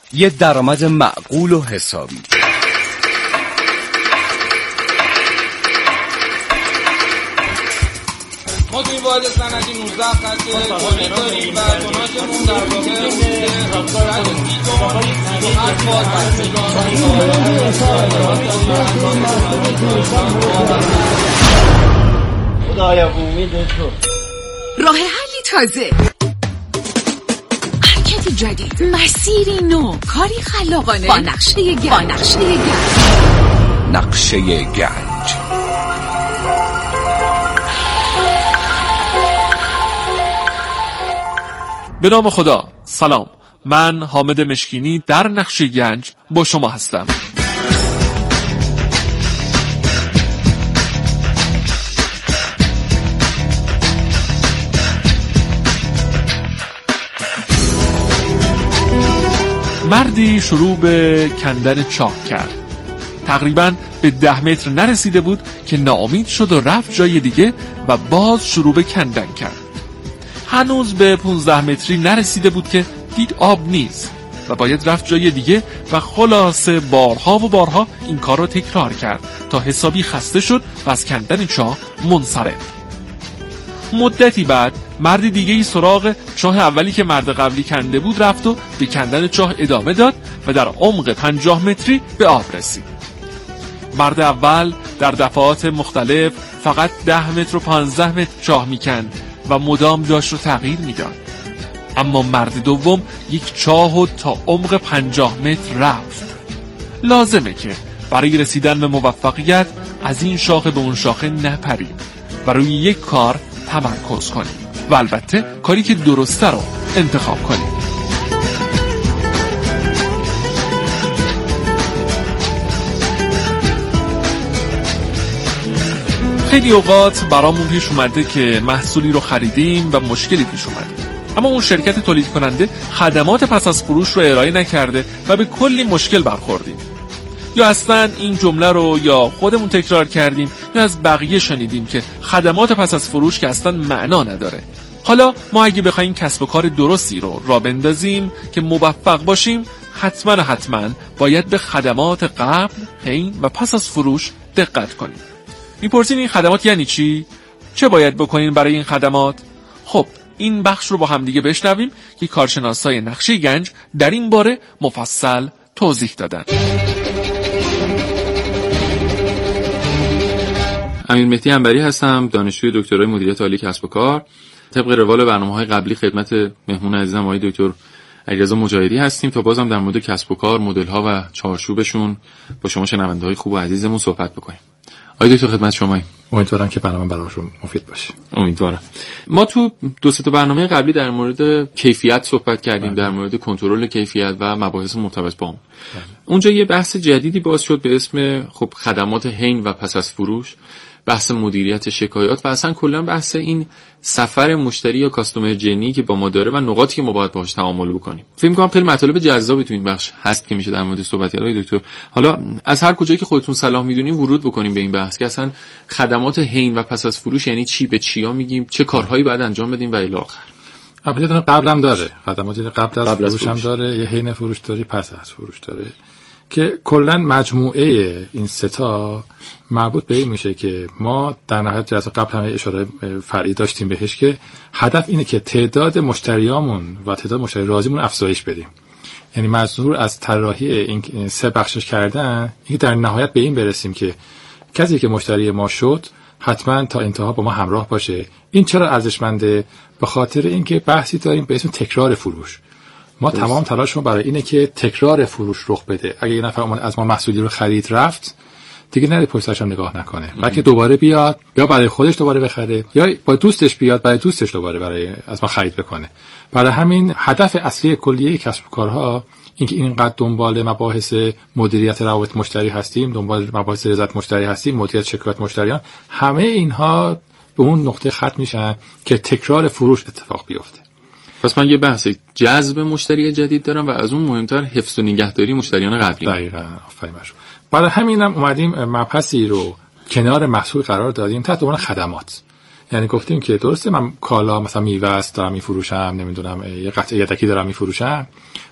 یه درآمد معقول و حسابی. ما توی واحد صنعتی 19 خط تولید داریم و توناژمون در راه حلی تازه، حرکتی جدید، مسیری نو، کاری خلاقانه با نقشه گنج. نقشه گنج. به نام خدا. سلام، من حامد مشکینی در نقشه گنج با شما هستم. مردی شروع به کندن چاه کرد. تقریباً به 10 متر نرسیده بود که ناامید شد و رفت جای دیگه و باز شروع به کندن کرد. هنوز به 15 متری نرسیده بود که دید آب نیست و باید رفت جای دیگه و خلاصه بارها و بارها این کار رو تکرار کرد تا حسابی خسته شد و از کندن چاه منصرف. مدتی بعد مرد دیگه ای سراغ چاه اولی که مرد قبلی کنده بود رفت و به کندن چاه ادامه داد و در عمق 50 متری به آب رسید. مرد اول در دفعات مختلف فقط 10 متر و 15 متر چاه میکند و مدام داشت رو تغییر میداد. اما مرد دوم یک چاه تا عمق 50 متر رفت. لازمه که برای رسیدن به موفقیت از این شاخه به اون شاخه نپریم و روی یک کار تمرکز کنیم و البته کاری که درسته رو انتخاب کنیم. خیلی اوقات برامون پیش اومده که محصولی رو خریدیم و مشکلی پیش اومده، اما اون شرکت تولید کننده خدمات پس از فروش رو ارائه نکرده و به کلی مشکل برخوردیم. یا اصلا این جمله رو یا خودمون تکرار کردیم یا از بقیه شنیدیم که خدمات پس از فروش که اصلا معنا نداره. حالا ما اگه بخوایم کسب و کار درستی رو راه بندازیم که موفق باشیم، حتما باید به خدمات قبل، حین و پس از فروش دقت کنیم. میپرسین این خدمات یعنی چی؟ چه باید بکنین برای این خدمات؟ خب این بخش رو با هم دیگه بشنویم که کارشناسای نقشه گنج در این باره مفصل توضیح دادن. امیر مهدی انبری هستم، دانشجوی دکترای مدیریت عالی کسب و کار. طبق روال برنامه‌های قبلی خدمت مهمون عزیزم آقای دکتر علیرضا مجاهدی هستیم تا بازم در مورد کسب و کار، مدل‌ها و چارچوبشون با شما شنونده‌های خوب و عزیزمون صحبت بکنیم. آقای دکتر خدمت شماییم. امیدوارم که برنامه براشون مفید باشه. امیدوارم. ما تو 2-3 تا برنامه قبلی در مورد کیفیت صحبت کردیم، در مورد کنترل کیفیت و مباحث مرتبط با اون. اونجا یه بحث جدیدی باز شد به اسم خب خدمات حین و پس از فروش، بحث مدیریت شکایات و اصلا کلا بحث این سفر مشتری یا کاستومر جرنی که با ما داره و نقاطی که ما باید باهاش تعامل بکنیم. فکر می‌کنم خیلی مطالب جذابی تو این بخش هست که میشه در مورد صحبت کرد. آقای دکتر حالا از هر کجایی که خودتون صلاح می‌دونین ورود بکنیم به این بحث که اصلا خدمات حین و پس از فروش یعنی چی، به چیا میگیم، چه کارهایی باید انجام بدیم و الی آخر. البته قبل هم داره، خدماتی قبل از فروش هم داره، یه حین فروش داره، پس از فروش داره که کلا مجموعه این سه تا مربوط به این میشه که ما در نهایت جلسه قبل هم اشاره فرعی داشتیم بهش که هدف اینه که تعداد مشتریامون و تعداد مشتری راضیمون افزایش بدیم. یعنی منظور از طراحی این سه بخشش کردن اینکه در نهایت به این برسیم که کسی که مشتری ما شد حتما تا انتها با ما همراه باشه. این چرا ارزشمنده؟ به خاطر اینکه بحثی داریم به اسم تکرار فروش. ما تمام تلاشمون برای اینه که تکرار فروش رخ بده. اگه یه نفر از ما محصولی رو خرید رفت، دیگه نره پشتش هم نگاه نکنه، بلکه دوباره بیاد یا برای خودش دوباره بخره یا با دوستش بیاد برای دوستش دوباره برای از ما خرید بکنه. برای همین هدف اصلی کلیه کسب و کارها اینکه اینقدر دنبال مباحث مدیریت روابط مشتری هستیم، دنبال مباحث رضایت مشتری هستیم، مدیریت شکایت مشتریان، همه اینها به اون نقطه ختم میشن که تکرار فروش اتفاق بیفته. پس من یه بحث جذب مشتری جدید دارم و از اون مهمتر حفظ و نگهداری مشتریان قبلی. دقیقاً، آفرین بر شما. برای همینم اومدیم مبحثی رو کنار محصول قرار دادیم تحت عنوان خدمات. یعنی گفتیم که درسته من کالا مثلا میوه است دارم میفروشم، نمیدونم یه قطعه یدکی دارم میفروشم،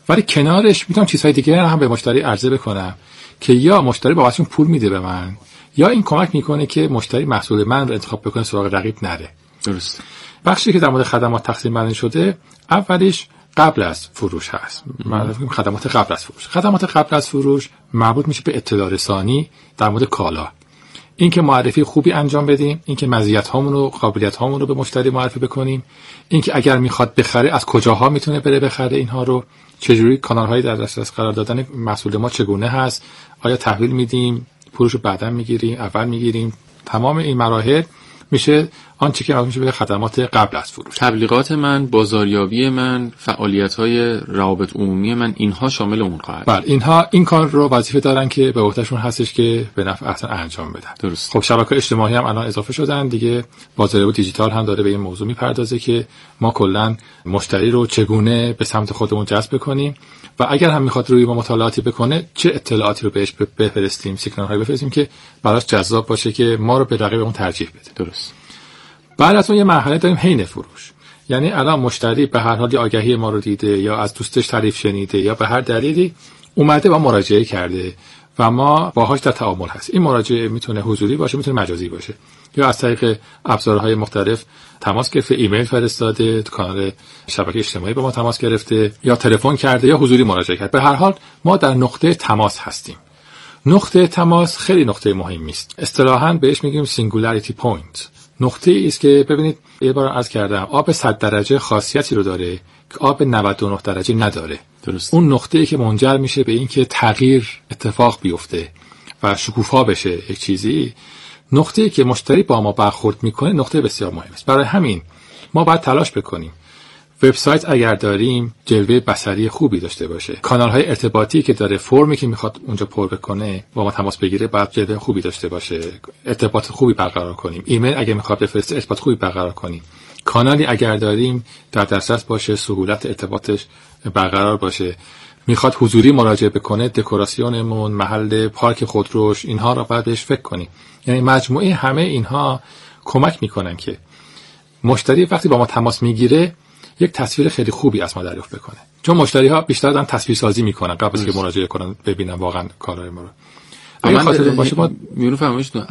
ولی کنارش میتونم چیزهای دیگه هم به مشتری عرضه بکنم که یا مشتری بابتشون پول میده به من، یا این کمک میکنه که مشتری محصول من رو انتخاب بکنه سراغ رقیب نره. درست. بخشی که در مورد خدمات تقسیم بندی شده، اولیش قبل از فروش هست. خدمات قبل از فروش. خدمات قبل از فروش مربوط میشه به اطلاع رسانی در مورد کالا. این که معرفی خوبی انجام بدیم، این که مزیت‌هامون و قابلیت‌هامون رو به مشتری معرفی بکنیم، این که اگر میخواد بخره از کجاها میتونه بره بخره اینها رو، چجوری کانال‌هایی در دسترس قرار دادن محصول ما چگونه هست، آیا تحویل میدیم، پولشو بعداً میگیریم، اول میگیریم. تمام این مراحل میشه آنچه که میشه به خدمات قبل از فروش. تبلیغات من، بازاریابی من، فعالیت‌های روابط عمومی من، اینها شامل اون خواهد. بله، اینها این کار رو وظیفه دارن که به عهدهشون هستش که به نفع احسن انجام بدن. درست. خب شبکه‌های اجتماعی هم الان اضافه شدن دیگه. بازاریابی دیجیتال هم داره به این موضوع میپردازه که ما کلا مشتری رو چگونه به سمت خودمون جذب کنیم و اگر هم میخواد روی ما مطالعاتی بکنه چه اطلاعاتی رو بهش بفرستیم، سیگنال‌هایی بفرستیم که براش جذاب باشه که ما رو به رقیبمون ترجیح بده. درست. بعد از اون یه مرحله داریم حین فروش. یعنی الان مشتری به هر حال آگهی ما رو دیده یا از دوستش تعریف شنیده یا به هر دلیلی اومده با مراجعه کرده و ما باهاش در تعامل هست. این مراجعه میتونه حضوری باشه، میتونه مجازی باشه، یا از طریق ابزارهای مختلف تماس گرفته، ایمیل فرستاده، کانال شبکه اجتماعی با ما تماس گرفته، یا تلفن کرده یا حضوری مراجعه کرده. به هر حال ما در نقطه تماس هستیم. نقطه تماس خیلی نقطه مهمی است. اصطلاحاً بهش میگیم سینگولاریتی پوینت. نقطه ای است که ببینید یه بار عرض کردم آب 100 درجه خاصیتی رو داره که آب 99 درجه نداره. درست. اون نقطه ای که منجر میشه به این که تغییر اتفاق بیفته و شکوفا بشه یک چیزی، نقطه ای که مشتری با ما برخورد میکنه نقطه بسیار مهمی است. برای همین ما باید تلاش بکنیم وبسایت اگر داریم جلوه بصری خوبی داشته باشه، کانال‌های ارتباطی که داره، فرمی که میخواد اونجا پر بکنه با ما تماس بگیره باید جلوه خوبی داشته باشه، ارتباط خوبی برقرار کنیم. ایمیل اگه میخواد بفرسته ارتباط خوبی برقرار کنیم. کانالی اگر داریم در دسترس باشه، سهولت ارتباطش برقرار باشه. میخواد حضوری مراجعه بکنه، دکوراسیونمون، محل پارک خودروش، اینها رو باید بهش فکر کنیم. یعنی مجموعه همه اینها کمک میکنن که مشتری وقتی با ما تماس میگیره یک تصویر خیلی خوبی از ما دریافت بکنه. چون مشتری ها بیشتر دارن تصویر سازی میکنن قبل از که مراجعه کنن، ببینن واقعا کارهای ما رو. اگه خاطرتون باشه ما میونو فرمایشتون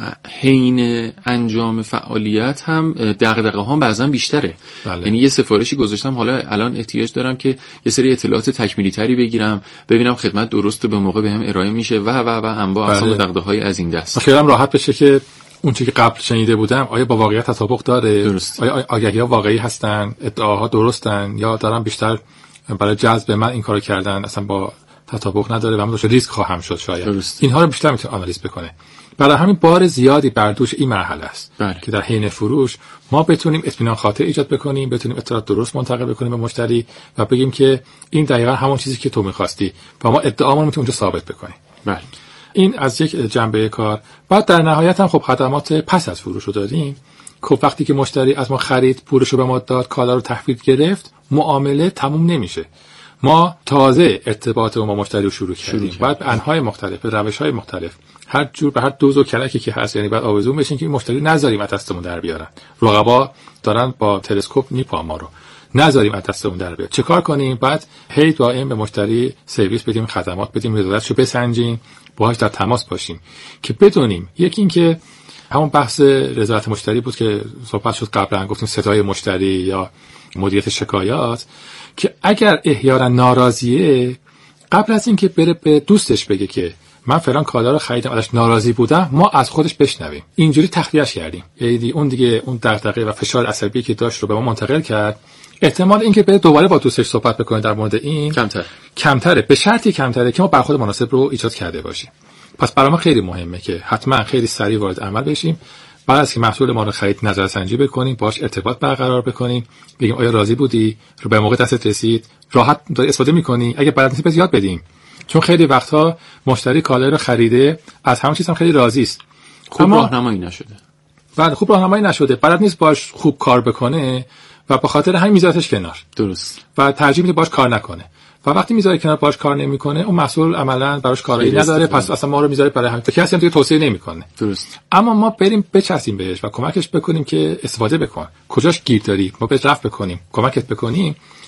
حین انجام فعالیت هم دغدغه ها بعضا بیشتره. بله. یعنی یه سفارشی گذاشتم، حالا الان احتیاج دارم که یه سری اطلاعات تکمیلی تری بگیرم، ببینم خدمت درست به موقع بهم ارائه میشه و انواع اقسام دغدغه‌های از این دست. خیلی راحت بشه که اون چیزی که قبل شنیده بودم آیا با واقعیت تطابق داره؟ درست. آیا آگهی‌ها واقعی هستن؟ ادعاها درستن یا دارن بیشتر برای جذب من این کارو کردن، اصلا با تطابق نداره و من دچار ریسک خواهم شد شاید. درست. اینها رو بیشتر میتونه آنالیز بکنه. برای همین بار زیادی بر دوش این مرحله است. بله. که در حین فروش ما بتونیم اطمینان خاطر ایجاد بکنیم، بتونیم اطلاعات درست منتقل بکنیم به مشتری و بگیم که این دقیقاً همون چیزی که تو می‌خواستی و ما ادعامون میتونیم اونجا ثابت بکنیم. بله. این از یک جنبه کار. بعد در نهایت هم خب خدمات پس از فروش رو داریم. خب وقتی که مشتری از ما خرید، پولش رو به ما داد، کالا رو تحویل گرفت، معامله تموم نمیشه. ما تازه ارتباط با مشتری رو شروع کردیم. بعد به انواع مختلف، روش‌های مختلف، هر جور به هر دوز و کلکی که هست، یعنی بعد آویزون بشین که این مشتری نذاریم از دستمون در بیارن. رقبا دارن با تلسکوپ میپان ما رو. نذاریم از دستمون در بیاد. چه کار کنیم؟ بعد هی دائم به مشتری سرویس بدیم، خدمات بدیم، رضایتشو بسنجیم، باهاش در تماس باشیم که بدونیم. یکی این که همون بحث رضایت مشتری بود که صحبت شد قبلا، گفتیم صدای مشتری یا مدیریت شکایات، که اگر احیانا ناراضیه، قبل از اینکه بره به دوستش بگه که من فلان کالا رو خریدم ازش ناراضی بودم، ما از خودش بشنویم. اینجوری تخلیه‌اش کردیم. یعنی اون دیگه اون دغدغه و فشار عصبی که داشت رو به ما منتقل کرد. احتمال اینکه بره دوباره با دوستش صحبت بکنه در مورد این کمتره، به شرطی کمتره که ما برخورد مناسب رو ایجاد کرده باشیم. پس برای ما خیلی مهمه که حتما خیلی سریع وارد عمل بشیم. بعد از که محصول ما رو خرید نظرسنجی بکنیم، باهاش ارتباط برقرار بکنیم، بگیم آیا راضی بودی، رو به موقع دستت رسید، راحت داری استفاده می‌کنی، اگه بلد نیستی یاد بدیم. چون خیلی وقتها مشتری کالا رو خریده، از همون چیز هم خیلی راضی است، خوب راهنمایی نشده. بعد خوب راهنمایی نشده، بلد نیست باش خوب کار بکنه و به خاطر همین میذارتش کنار. درست. و ترجیح میده باش کار نکنه. و وقتی میذاره کنار باش کار نمیکنه، اون مسئول عملاً براش کاری نداره، پس اصلا ما رو میذاره برای همین. کسی هم دیگه توصیه نمیکنه. درست. اما ما بریم بچسیم بهش و کمکش بکنیم که استفاده بکن. کجاش گیر داری؟ ما بهش رفع بکنیم، کمکت بکنیم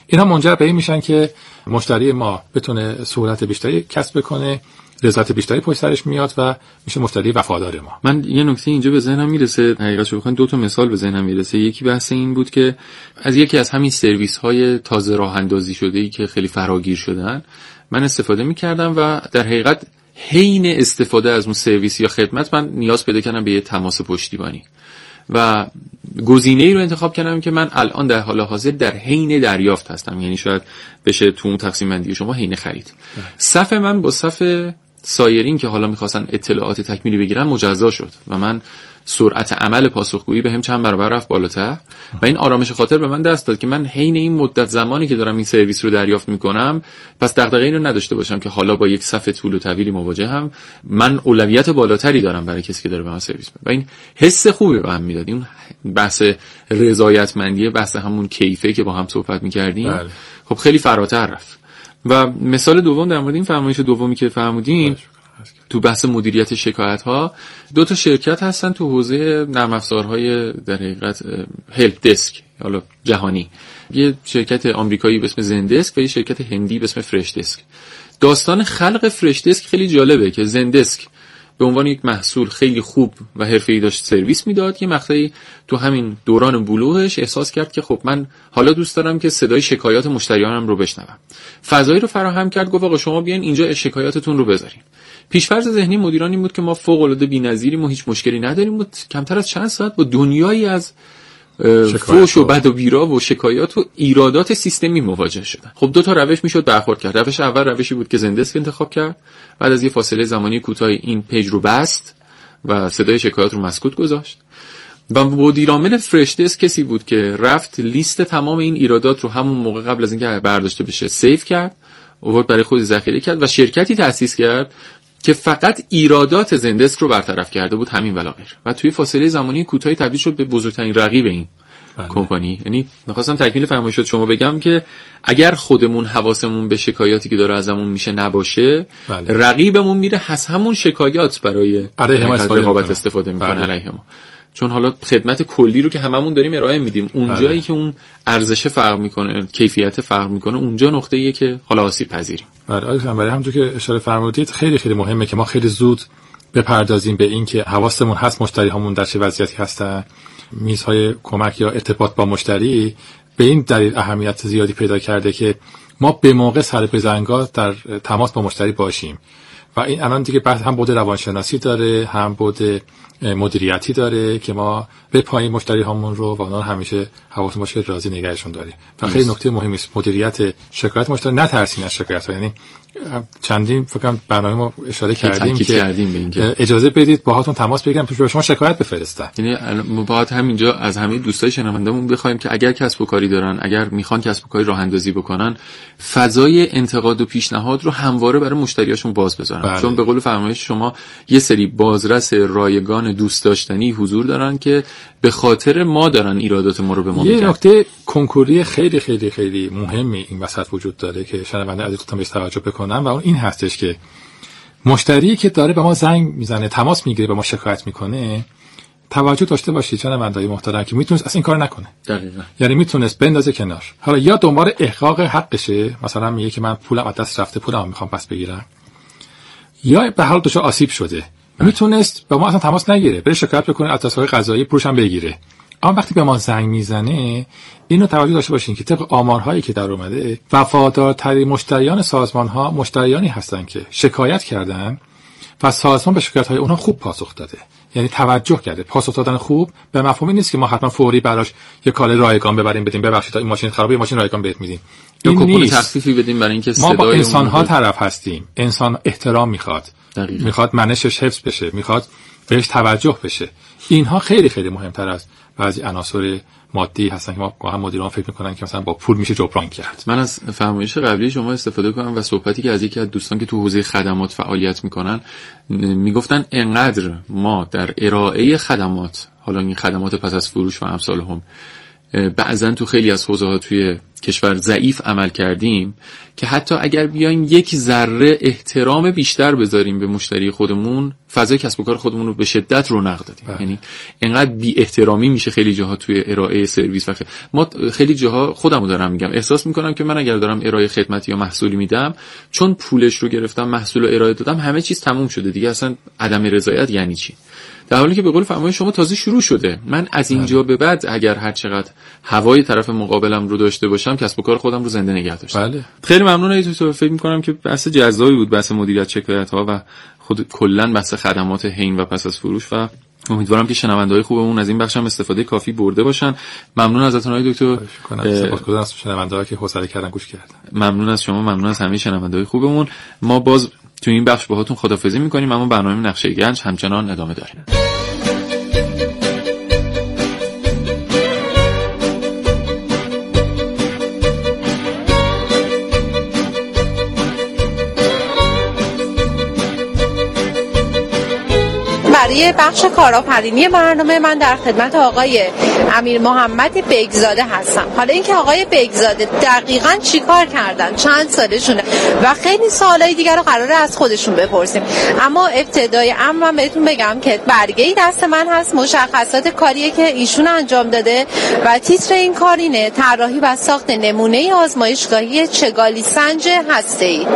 اینا منجر به این میشن که مشتری ما بتونه سهولت بیشتری کسب بکنه، رضایت بیشتری پشت سرش میاد و میشه مشتری وفادار ما. من یه نکته اینجا به ذهنم میرسه، حقیقتش بخواید 2 تا مثال به ذهنم میرسه. یکی بحث این بود که از یکی از همین سرویس های تازه راه اندازی شده‌ای که خیلی فراگیر شدن من استفاده میکردم و در حقیقت حین استفاده از اون سرویس یا خدمت من نیاز پیدا کردم به یه تماس پشتیبانی و گزینه‌ای رو انتخاب کردم که من الان در حال حاضر در حین دریافت هستم، یعنی شاید بشه تو اون تقسیم بندی شما حین خرید. صف من با صف سایرین که حالا می‌خواستن اطلاعات تکمیلی بگیرن مجزا شد و من سرعت عمل پاسخگویی بهم چند برابر رفت بالاتر و این آرامش خاطر به من دست داد که من حین این مدت زمانی که دارم این سرویس رو دریافت میکنم پس دغدغه‌ای رو نداشته باشم که حالا با یک صف طول و طویلی مواجهم، من اولویت بالاتری دارم برای کسی که داره به من سرویس میده و این حس خوبی به من میداد. این بحث رضایتمندی، بحث همون کیفه که با هم صحبت میکردیم خب خیلی فراتر رفت. و مثال دوم در مورد این فرمایش دومی که فرمودین تو بحث مدیریت شکایت ها، 2 تا شرکت هستن تو حوزه نرم افزارهای در حقیقت هلپ دسک حالا جهانی، یه شرکت آمریکایی به اسم زندسک و یه شرکت هندی به اسم فرش دسک. داستان خلق فرش دسک خیلی جالبه که زندسک به عنوان یک محصول خیلی خوب و حرفه‌ای داشت سرویس میداد، یه مقطعی تو همین دوران بلوغش احساس کرد که خب من حالا دوست دارم که صدای شکایات مشتریانم رو بشنوم. فضایی رو فراهم کرد، گفت آقا شما بیاین اینجا شکایاتتون رو بذارین. پیش‌فرض ذهنی مدیران این بود که ما فوق‌العاده بی‌نظیریم و هیچ مشکلی نداریم و کمتر از چند ساعت با دنیایی از فوش و بد و بیرا و شکایات و ایرادات سیستمی مواجه شدن. خب 2 تا روش میشد برخورد کرد. روش اول روشی بود که زندسک انتخاب کرد، بعد از یه فاصله زمانی کوتاهی این پیج رو بست و صدای شکایات رو مسکوت گذاشت. و مدیرعامل فرش دسک کسی بود که رفت لیست تمام این ایرادات رو همون موقع قبل از اینکه برداشته بشه سیو کرد، آورد برای خودش ذخیره کرد و شرکتی تأسیس کرد که فقط ایرادات زندسک رو برطرف کرده بود، همین ولا غیر. و توی فاصله زمانی کوتاهی تبدیل شد به بزرگترین رقیب این کمپانی. یعنی می‌خواستم تکمیل فرمایشات شما بگم که اگر خودمون حواسمون به شکایاتی که داره ازمون میشه نباشه، رقیبمون میره از همون شکایات برای رقابت استفاده میکنه علیه ما. چون حالا خدمت کلی رو که هممون داریم ارائه میدیم، اونجایی که اون ارزش فرق میکنه، کیفیت فرق میکنه، اونجا نقطه‌ایه که حالا آسیب پذیریم. برای همونجور که اشاره فرمودید خیلی خیلی مهمه که ما خیلی زود بپردازیم به این که حواسمون هست مشتری هامون در چه وضعیتی هستن. میزهای کمک یا ارتباط با مشتری به این دلیل اهمیت زیادی پیدا کرده که ما به موقع سر به زنگا در تماس با مشتری باشیم و این الان دیگه بحث هم بود روانشناسی داره، هم بود مدیریتی داره که ما به پای مشتری هامون رو و اونا همیشه حواسمون باشه که راضی نگهشون داریم. و خیلی نکته مهمی است مدیریت شکایت مشتری، نترسین از شکایت ها. یعنی چندین فکر کنم برنامه ما اشاره کردیم که اجازه بدید باهاتون تماس بگیرن به شما شکایت بفرستن. یعنی ما باید همینجا از همه دوستای شنوندهمون بخوایم که اگر کسب و کاری دارن، اگر میخوان کسب و کاری راه اندازی بکنن، فضای انتقاد و پیشنهاد رو همواره برای مشتریاشون باز بذارن. چون به قول فرمایش شما یه سری بازرس رایگان دوست داشتنی حضور دارن که به خاطر ما دارن ایرادات ما رو به ما میگن. یه نکته کنکوری خیلی خیلی خیلی مهمی این وسط وجود داره که شنونده عزیزتون بهش توجه بکنن و اون این هستش که مشتری که داره به ما زنگ میزنه، تماس میگیره، به ما شکایت میکنه، توجه داشته باشید شنونده‌های محترم که میتونست اصلا این کارو نکنه. دقیقاً. یعنی میتونست بندازه کنار. حالا یا دنبال احقاق حقشه، مثلا میگه که من پولم از دست رفته، پولمو میخوام پس بگیرم، یا به حال دچار آسیب شده. میتونست به ما اصلا تماس نگیره، بره شکایت بکنه، از دستگاه قضایی پولش هم بگیره. اما وقتی به ما زنگ میزنه، اینو توجه داشته باشین که طبق آمارهایی که در اومده، وفادارترین مشتریان سازمان‌ها مشتریانی هستن که شکایت کردن و سازمان به شکایت‌های اونها خوب پاسخ داده. یعنی توجه کرده. پاسخ دادن خوب به مفهومی نیست که ما حتما فوری براش یه کاله رایگان ببریم بدیم، ببخشید این ماشین خرابه، ماشین رایگان بهت میدیم. یا کوپن تخفیفی بدیم برای اینکه صدای ما با انسان‌ها طرف هستیم. انسان احترام میخواد. میخواد منشش حفظ بشه، میخواد بهش توجه بشه. اینها خیلی خیلی مهمتر از بعضی عناصر مادی هستن که ما هم مدیران فکر میکنن که مثلا با پول میشه جبران کرد. من از فرمایش قبلی شما استفاده کنم و صحبتی که از یکی از دوستان که تو حوزه خدمات فعالیت میکنن میگفتن انقدر ما در ارائه خدمات، حالا این خدمات پس از فروش و امثال هم، بعضا تو خیلی از حوزه‌ها توی کشور ضعیف عمل کردیم که حتی اگر بیایم یک ذره احترام بیشتر بذاریم به مشتری خودمون، فضای کسب و کار خودمون رو به شدت رونق دادیم. یعنی اینقدر بی احترامی میشه خیلی جاها توی ارائه سرویس و ما خیلی جاها خودمو دارم میگم احساس میکنم که من اگر دارم ارائه خدمتی یا محصولی میدم، چون پولش رو گرفتم، محصول رو ارائه دادم، همه چیز تموم شده دیگه. اصلا عدم رضایت یعنی چی؟ در حالی که به قول فرمای شما تازه شروع شده. من از اینجا به بعد اگر هر چقدر هوای طرف مقابلم رو داشته باشم، کسب و کار خودم رو زنده نگه داشتم. بله. خیلی ممنون. تو فکر می‌کنم که بحث جذابی بود، بحث مدیریت شکایت‌ها و خود کلا بحث خدمات حین و پس از فروش و امیدوارم که شنونده‌های خوبمون از این بخش هم استفاده کافی برده باشن. ممنون ازتون آقای دکتر. سپاسگزارم از شنونده‌ها که حوصله کردن گوش کردن. ممنون از شما، ممنون از همه شنونده‌های خوبمون. ما باز تو این بخش باهاتون خداحافظی می‌کنیم، اما برنامه نقشه گنج همچنان ادامه داره. برای بخش کارآفرینی برنامه من در خدمت آقای امیر محمد بیگزاده هستم. حالا اینکه آقای بیگزاده دقیقاً چیکار کردن، چند سالشونه و خیلی سوالای دیگر رو قراره از خودشون بپرسیم، اما ابتدای امر من بهتون بگم که برگه‌ای دست من هست، مشخصات کاریه که ایشون انجام داده و تیتر این کار اینه: طراحی و ساخت نمونه آزمایشگاهی چگالی سنج هسته‌ای.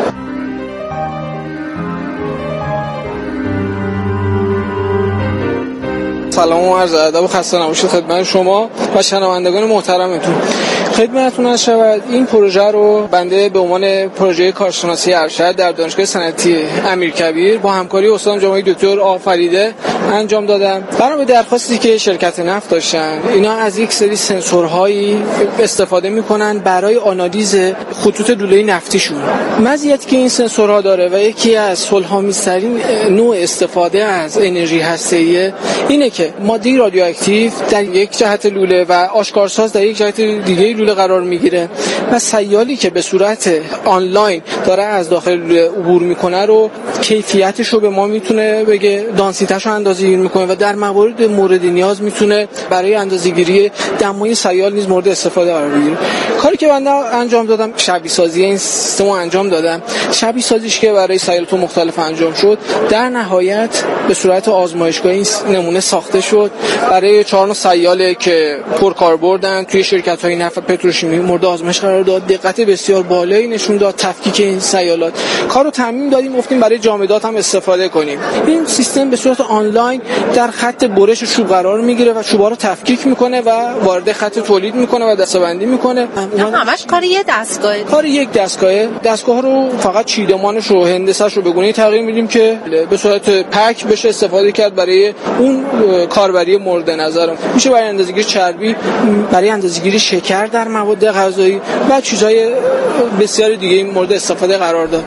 سلام و عرض ادب و خسته نباشید خدمت شما و شنوندگان محترمتون. خدمتتون عرض شود این پروژه رو بنده به عنوان پروژه کارشناسی ارشد در دانشگاه صنعتی امیرکبیر با همکاری استاد جناب دکتر آفریده انجام دادم. بنا به درخواستی که شرکت نفت داشتن، اینا از یک سری سنسورهایی استفاده میکنن برای آنالیز خطوط لوله نفتیشون. مزیتی که این سنسورها داره و یکی از صلح‌آمیزترین نوع استفاده از انرژی هسته‌ای اینه که ماده رادیواکتیو در یک جهت لوله و آشکارساز در یک جهت دیگه لوله قرار میگیره و سیالی که به صورت آنلاین داره از داخل لوله عبور میکنه رو کیفیتش رو به ما میتونه بگه، دانسیتش رو اندازه‌گیری میکنه و در مورد نیاز میتونه برای اندازه‌گیری دمای سیال نیز مورد استفاده قرار بگیره. کاری که بنده انجام دادم، شبیه سازی این سیستم رو انجام دادم. شبیه سازیش که برای سیالات مختلف انجام شد، در نهایت به صورت آزمایشگاهی نمونه ساخته شد برای 4 سیاله که پرکاربردن توی شرکت‌های نفت پتروشیمی مورد آزمایش قرار داد. دقت بسیار بالایی نشون داد تفکیک این سیالات. کارو تضمین دادیم، گفتیم برای جامدات هم استفاده کنیم. این سیستم به صورت آنلاین در خط برش چوب قرار میگیره و چوبا رو تفکیک میکنه و وارد خط تولید میکنه و دسته‌بندی میکنه. همش کار یه دستگاهه. کار یک دستگاهه. دستگاه رو فقط چیدمانش رو، هندسه‌اش رو به گونه‌ای تغییر میدیم که به صورت پک بشه استفاده کرد برای اون کاربری مورد نظرم. میشه برای اندازه‌گیری چربی، برای اندازه‌گیری شکر در مواد غذایی و چیزهای بسیار دیگه این مورد استفاده قرار داد.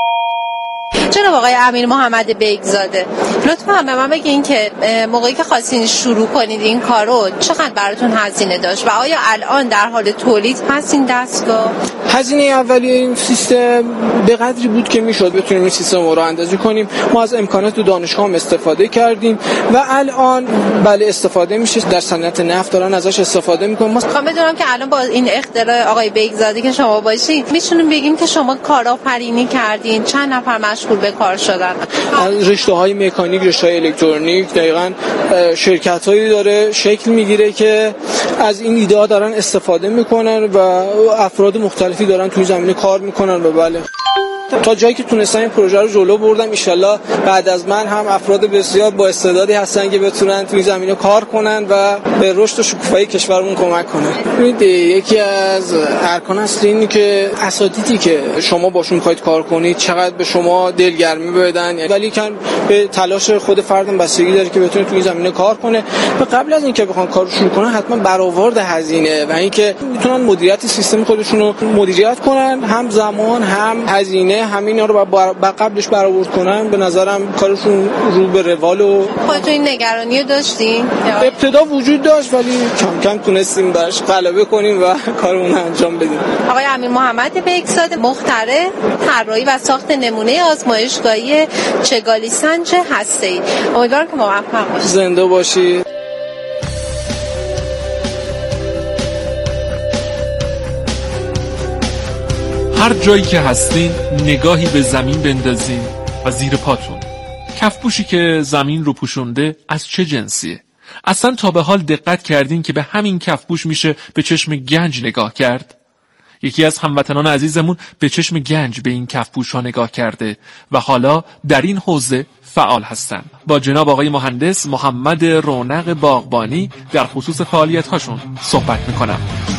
جناب آقای امیر محمد بیگزاده، لطفاً به من بگین که موقعی که خواستین شروع کنید این کارو چقدر براتون هزینه داشت و آیا الان در حال تولید هستین دستگاه؟ هزینه اولیه این سیستم به قدری بود که میشد بتونیم این سیستم رو اندازی کنیم. ما از امکانات دانشگاه هم استفاده کردیم و الان بله استفاده میشه، در صنعت نفت دارن ازش استفاده میکنن. میخوام بدونم که الان با این اختراع آقای بیگزاده که شما باشین میتونیم بگیم که شما کارآفرینی کردین، چند نفر مشغول به کار شدن؟ رشته‌های مکانیک، رشته‌های الکترونیک، دقیقاً شرکت‌هایی داره شکل میگیره که از این ایده دارن استفاده میکنن و افراد مختلفی دارن توی زمینه کار میکنن و بله تا جایی که تونستم این پروژه رو جلو بردم. ان شاءالله بعد از من هم افراد بسیار با استعدادی هستن که بتونن توی زمینه کار کنن و به رشد و شکوفایی کشورمون کمک کنن. ببینید یکی از ارکان اصلی اینه که اساتیدی که شما باشون می‌خواید کار کنید چقدر به شما دلگرمی بدن، ولی کن به تلاش خود فردم بستگی داره که بتونه توی زمینه کار کنه و قبل از اینکه بخوان کارو شروع کنن حتما برآورد هزینه و اینکه میتونن مدیریت سیستم خودشون رو مدیریت کنن، هم زمان هم هزینه همینا رو قبلش برآورد کنن. به نظرم کارشون رو به روال و خودتون این نگرانی رو داشتین؟ ابتدا وجود داشت ولی کم کم تونستیم براش غلبه کنیم و کارمون انجام بدیم. آقای امیر محمد بیگزاده، مخترع، طراحی و ساخت نمونه آزمایشگاهی چگالی سنج هسته‌ای. امیدوارم که موفق باشید. زنده باشید. هر جایی که هستین نگاهی به زمین بندازین و زیر پاتون کفپوشی که زمین رو پوشونده از چه جنسیه؟ اصلا تا به حال دقت کردین که به همین کفپوش میشه به چشم گنج نگاه کرد؟ یکی از هموطنان عزیزمون به چشم گنج به این کفپوش ها نگاه کرده و حالا در این حوزه فعال هستن. با جناب آقای مهندس محمد رونق باغبانی در خصوص فعالیت هاشون صحبت میکنم.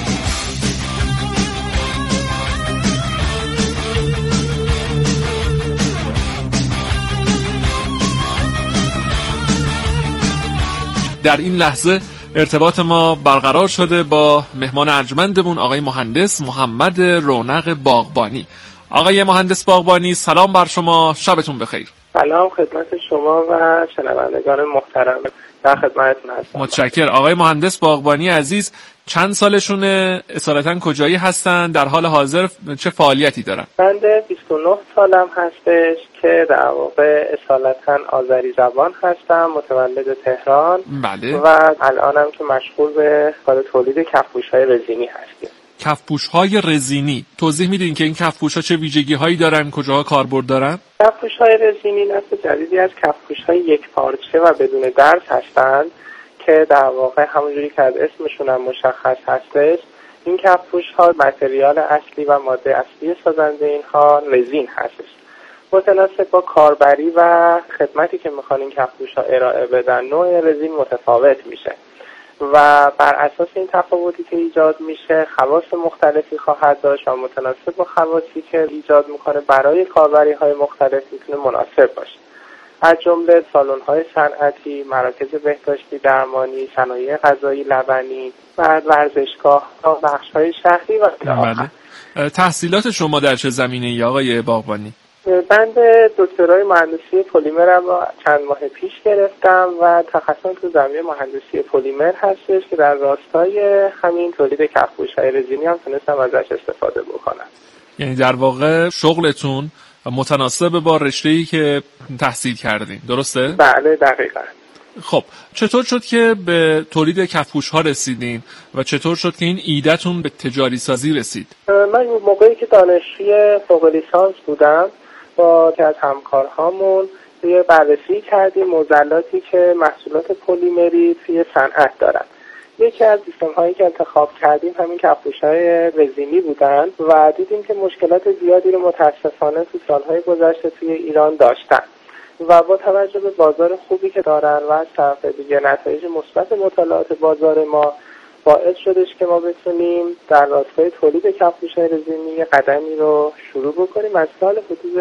در این لحظه ارتباط ما برقرار شده با مهمان ارجمندمون آقای مهندس محمد رونق باغبانی. آقای مهندس باغبانی سلام بر شما، شبتون بخیر. سلام خدمت شما و شنوندگان محترم، در خدمتتون هستم. متشکرم. آقای مهندس باغبانی عزیز چند سالشونه؟ اصالتا کجایی هستن؟ در حال حاضر چه فعالیتی دارن؟ بنده 29 سالم هستش که در واقع اصالتا آذری زبان هستم، متولد تهران. بله. و الانم که مشغول به کار تولید کفپوش‌های رزینی هستیم. کفپوش‌های رزینی، توضیح میدین که این کفپوش‌ها چه ویژگی‌هایی دارن، کجاها کاربرد دارن؟ کفپوش‌های رزینی نسل جدیدی از کفپوش‌های یک پارچه و بدون درز هستند که در واقع همونجوری که از اسمشون هم مشخص هستش، این کفپوش‌ها متریال اصلی و ماده اصلی سازنده اینها رزین هستش. متناسب با کاربری و خدمتی که میخوان این کفپوش‌ها ارائه بدن، نوع رزین متفاوت میشه و بر اساس این تفاوتی که ایجاد میشه خواص مختلفی خواهد داشت و متناسب با خواصی که ایجاد میکنه برای کاربری‌های مختلف میتونه مناسب باشه. از جمله سالن‌های صنعتی، مراکز بهداشتی درمانی، صنایع غذایی لبنی و ورزشگاه‌ها، بخش‌های شهری و بله. تحصیلات شما در چه زمینه‌ای آقای باغبانی؟ بنده دکترای مهندسی پلیمرم را چند ماه پیش گرفتم و تخصصم تو زمینه مهندسی پلیمر هستش که در راستای همین تولید کفپوش‌های رزینی هم تونستم ازش استفاده بکنم. یعنی در واقع شغلتون متناسب با رشته‌ای که تحصیل کردین، درسته؟ بله دقیقاً. خب چطور شد که به تولید کفپوش‌ها رسیدین و چطور شد که این ایده‌تون به تجاری سازی رسید؟ من موقعی که دانشجوی فوق لیسانس بودم با که از همکارهامون یه بررسی کردیم معضلاتی که محصولات پلیمری توی صنعت دارن. یکی از سیستم‌هایی که انتخاب کردیم همین کفپوش‌های رزینی بودن و دیدیم که مشکلات زیادی رو متأسفانه تو سال‌های گذشته توی ایران داشتن و با توجه به بازار خوبی که دارن و از طرف دیگه نتایج مثبت مطالعات بازار ما باعث شدش که ما بتونیم در راستای تولید کفپوش‌های رزینی قدمی رو شروع بکنیم. از سال حدود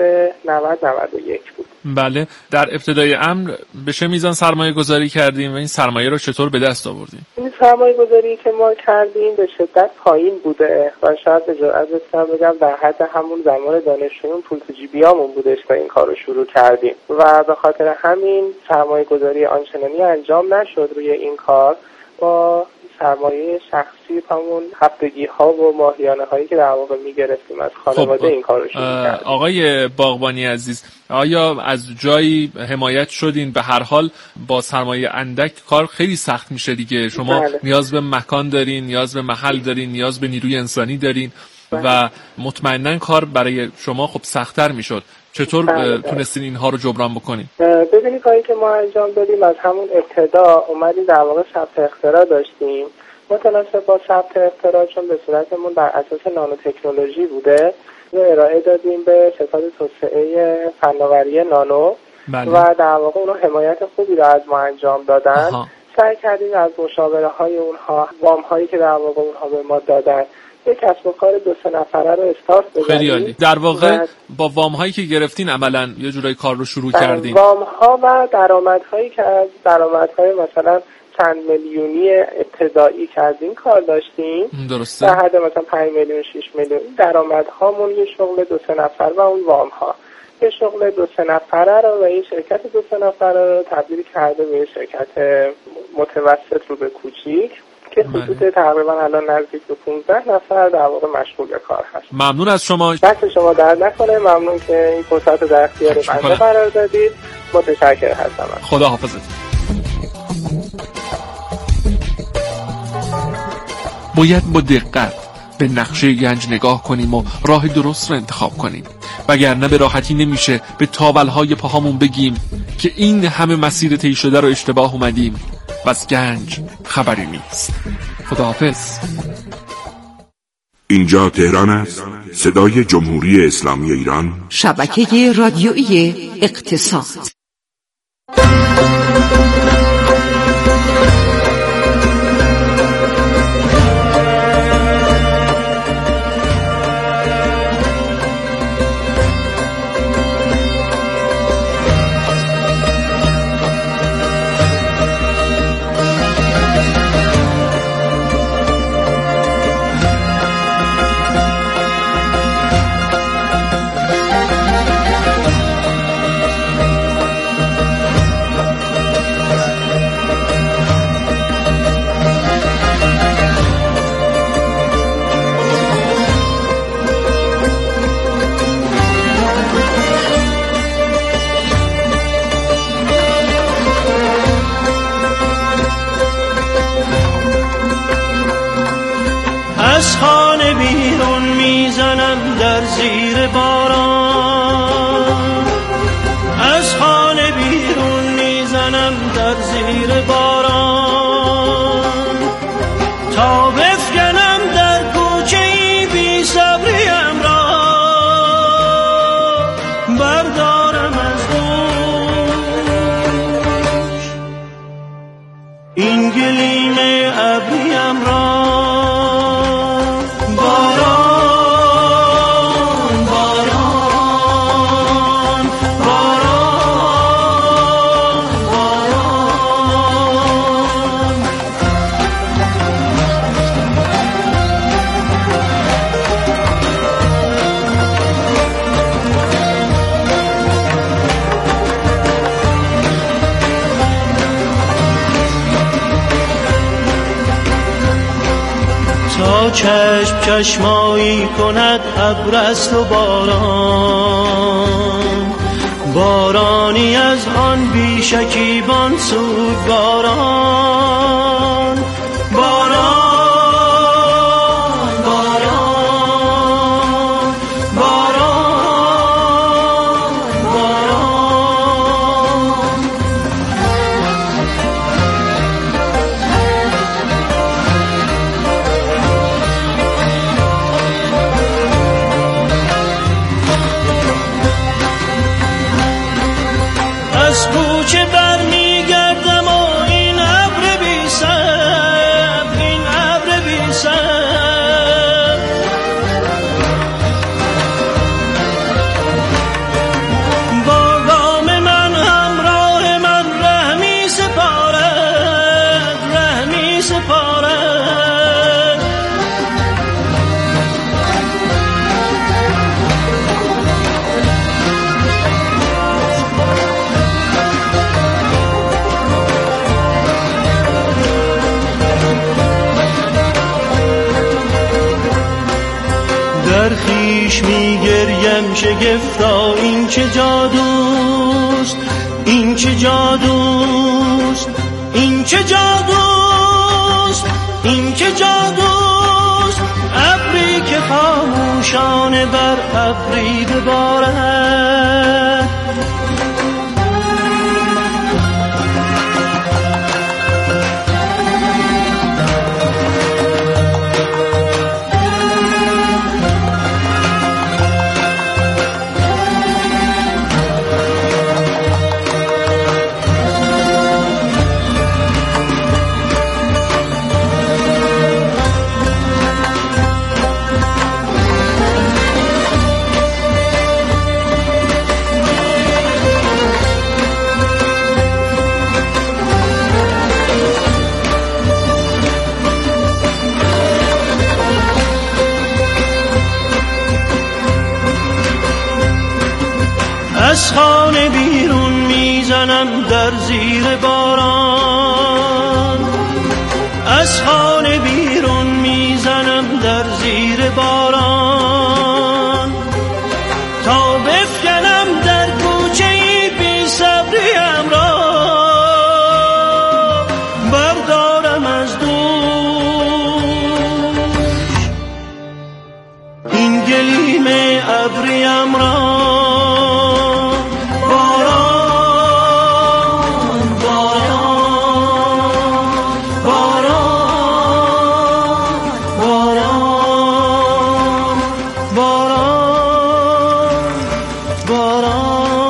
90-91 بود. بله. در ابتدای امر به چه میزان سرمایه گذاری کردیم و این سرمایه رو چطور به دست آوردیم؟ این سرمایه گذاری که ما کردیم به شدت پایین بوده و شاید به جرئت بگم در حد همون زمان دانشجویی پول تو جیبیامون بودش تا این کار رو شروع کردیم و به خاطر همین سرمایه گذاری آنچنانی انجام نشد روی این کار. با سرمایه شخصی همون هفتگی ها و ماهیانه هایی که در واقع میگرفتیم از خانواده این کار رو شروع کردیم. آقای باغبانی عزیز، آیا از جایی حمایت شدین؟ به هر حال با سرمایه اندک کار خیلی سخت میشه دیگه. شما بله. نیاز به مکان دارین، نیاز به محل دارین، نیاز به نیروی انسانی دارین و مطمئناً کار برای شما خب سخت‌تر میشد. چطور تونستین اینها رو جبران بکنین؟ ببینید کاری که ما انجام دادیم از همون ابتدا اومدیم در واقع ثبت اختراع داشتیم. متناسب با ثبت اختراع چون به صورتمون بر اساس نانو تکنولوژی بوده و ارائه دادیم به ستاد توسعه فناوری نانو. بله. و در واقع اونها حمایت خوبی رو از ما انجام دادن. سعی کردیم از مشاوره های اونها، وام هایی که در واقع اونها به ما دادن یک کسب و کار 2-3 نفره رو استارت بزنیم. خیلی عالی. در واقع با وام هایی که گرفتین عملاً یه جورای کار رو شروع کردین. وام ها و درآمدهایی که از درآمدهای مثلا چند میلیونی ابتدایی که از این کار داشتیم، درسته، در حد مثلا 5 میلیون 6 میلیون درآمدهامون یه شغل 2-3 نفر و اون وام ها یه شغل 2-3 نفره رو و این شرکت 2-3 نفره رو تبدیل کرده به شرکت متوسط رو به کوچیک که حدود تقریبا الان نزدیک به 15 نفر در واقع مشغول به کار هست. ممنون از شما. دست شما درد نکنه. ممنون که این فرصت رو در اختیار بنده قرار دادید. متشکرم هستم. خدا حافظت. باید با دقت به نقشه گنج نگاه کنیم و راه درست رو انتخاب کنیم، وگرنه به راحتی نمیشه به تاولهای پاهامون بگیم که این همه مسیر طی شده رو اشتباه اومدیم و از گنج خبری نیست. خداحافظ. اینجا تهران است، صدای جمهوری اسلامی ایران، شبکه رادیویی اقتصاد. از خانه بیرون میزنم در زیر باران، از خانه بیرون میزنم در زیر باران، تا بفکنم در کوچه‌ای بی صبریم را، بردارم از دوش این گلیم ابریم را. چشم چشمایی کند ابر است و باران، بارانی از آن بی شکیبان سود باران، باران باران باران باران. از کوچه برمیگردم و این ابر بی صبر، این ابر بی صبر با گام من همراه من رحمی سپارد، رحمی سپارد. در خویش میگریم شگفتا، این چه جادوست، این چه جادوست، این چه جادوست، این چه جادوست. ابری که خاموشانه بر ابری ببارد، از خانه بیرون میزنم در زیر باران، از خانه بیرون میزنم در زیر باران.